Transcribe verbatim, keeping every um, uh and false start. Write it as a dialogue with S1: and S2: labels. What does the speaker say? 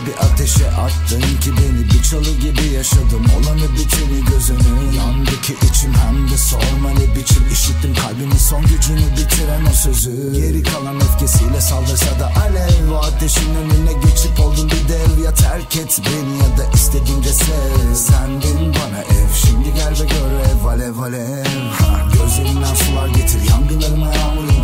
S1: bir ateşe attın ki beni, bir çalı gibi yaşadım olanı biteni gözünü. Yandı ki içim hem de sorma ne biçim, işittim kalbimin son gücünü bitiren o sözü. Geri kalan öfkesiyle saldırsa da alev, o ateşin önüne geçip oldun bir dev. Ya terk et beni ya da istediğince sev, sendin bana ev, şimdi gel ve gör ev alev alev. Gözlerinden sular getir, yangınlarıma yağmur